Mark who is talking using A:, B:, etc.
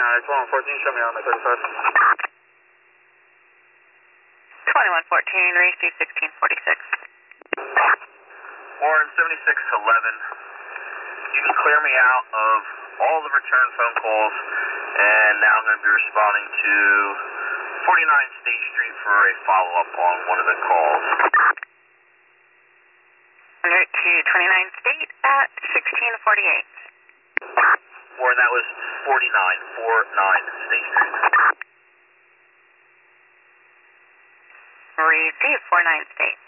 A: it's 114, show me on my 35.
B: 2114, receive 1646.
C: Warren 7611. You can clear me out of all the return phone calls, and now I'm going to be responding to 49 State Street for a follow-up on one of the calls.
B: En route to 29 State at 1648.
C: Warren, that was 49 State Street.
B: Receive 49 State.